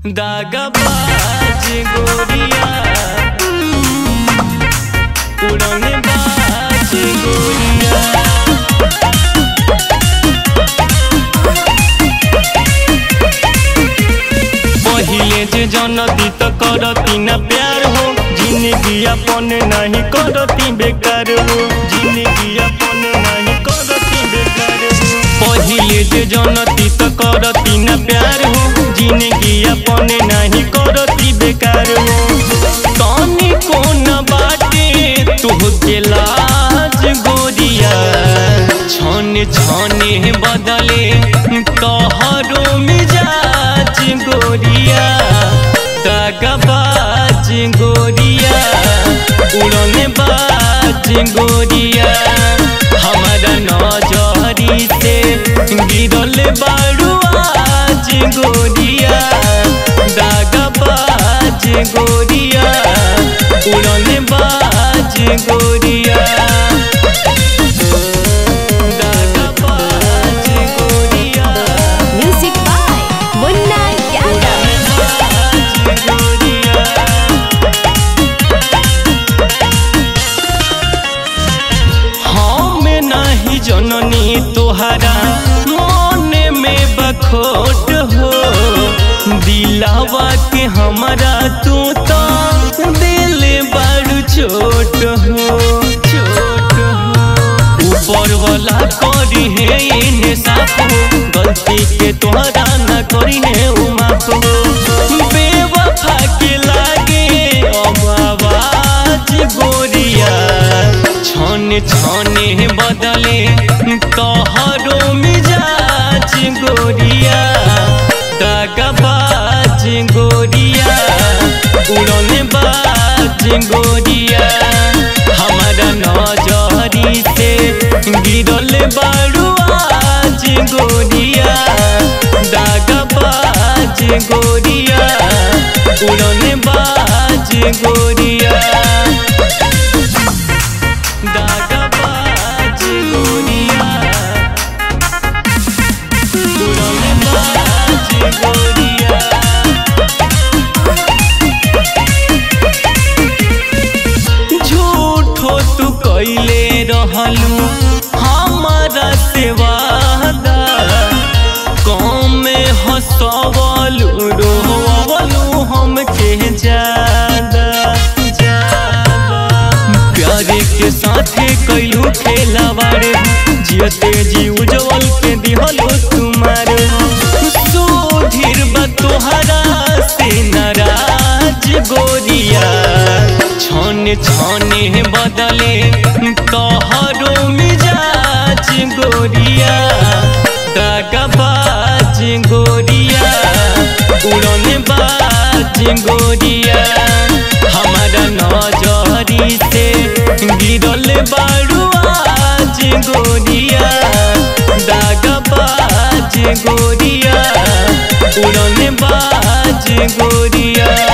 दागबाज गोरिया उड़ने बाज गोरिया पहिले जे जनती तो करती ना प्यार हो जिंदगी अपन नहीं करती बेकार हो जिंदगी अपन नहीं करती बेकार हो पहिले जे जनती तो करती ना प्यार हो जिंदगी अपन नहीं करती बेकार हो तनी कोन बाटे तुहके लाज गोरिया छने छने बदले तोहरो मिजाज गोरिया दागबाज गोरिया उड़ने बाज गोरिया हमारा नजरी से गिरल बारू आज गोरिया दागबाज गोरिया उड़ने बाज गोरिया Music by Munna Yadav. नहीं जननी तोहरा मोने में बखोट हो दिलावा के हमारा तू तो दिल बड़ छोट हो ऊपर वाला करी है इन्हें साफ हो गलती के तोहरा न करी है माफ हो बेवफा के लागे अब आवाज गोरिया छने छने बदले तोहरो मिजाज गोरिया दागबाज गोरिया उड़ने बाज गोरिया हमारा नजरी से गिरल बारू आज गोरिया दागबाज गोरिया उड़ने बाज गोरिया दागबाज गोरिया उड़ने बाज गोरिया झूठो तू कैले रहलू हमारा से वादा कौम में हंसवलू रोवलू हमके ज्यादा प्यारे के साथे कैलू खेलावारे जियते जी उज्जवल के दिहलो तुम्हारे सुधीर बा तोहरा से नाराज गोरिया छने छने बदले तोहरो मिजाज गोरिया दागबाज गोरिया उड़ने बाज गोरिया हमारा नजरी से गिरल बारू आज गोरिया दागबाज गोरिया उड़ने बाज गोरिया।